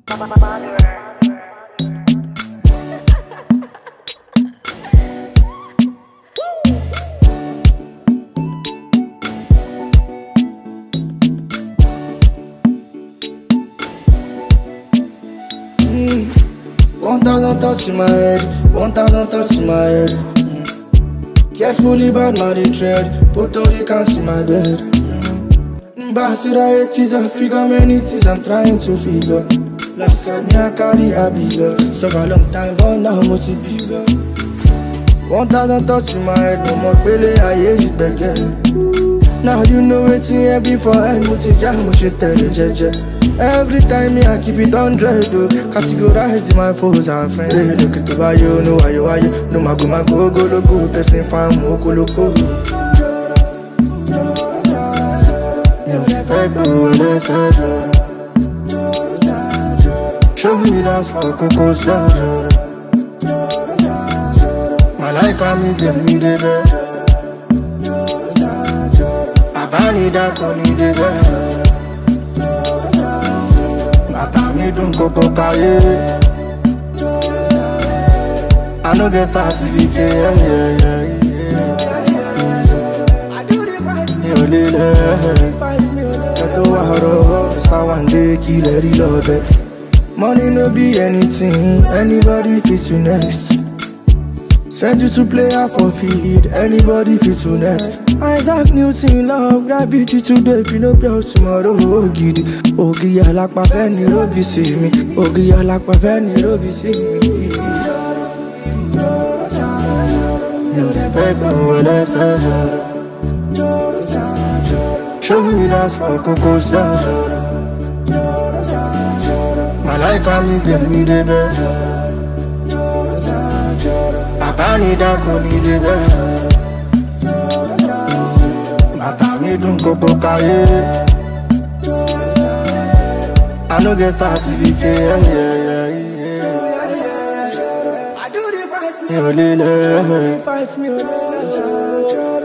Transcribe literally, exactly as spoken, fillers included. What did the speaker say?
One thousand thoughts in my head, one thousand thoughts in my head. Mm. Carefully bad my dey tread, Puerto Ricans in my bed. Mm. Basira eighties, I figure many things I'm trying to figure. Last card me I carry a bigger, so for a long time but now I'm much bigger. One thousand thoughts in my head, no more pele I age it begin. Now you know waiting every for head, much jam, much tell jeje. Every time me I keep it hundred though. Categorize my foes and friends. Hey, look at the you, no why you why you. No mago mago go logo, person fam oko loco. Me fake bro, let's show me that's for Coco Sergio. My life on me give me the best. Papa need that, don't need the best. Me don't go go calle. I no get certificate, yeah, yeah, yeah. I do the fight, me only love. Get to war, start one day, kill every love. Money no be anything, anybody fit to next. Send you to play out for feed, anybody fit to next. Isaac Newton love gravity today, if you no play tomorrow, oh giddy. Ogi alakpa fẹ́ ni robi sí mi, Ogi alakpa fẹ́ ni robi sí mi. Mi ò dẹ̀ fẹ́ gbọ́ ẹlẹ́sẹ̀ jọ̀rọ̀. Show me that's for Coco Sergio. Malaika mi gbé mi débẹ̀. Bàbá ni dákun mi débẹ̀. Bàtà mi dùn kókó káyé. I no get certificate, yeah, yeah, yeah. I do the fight, me only love. Fight me only love.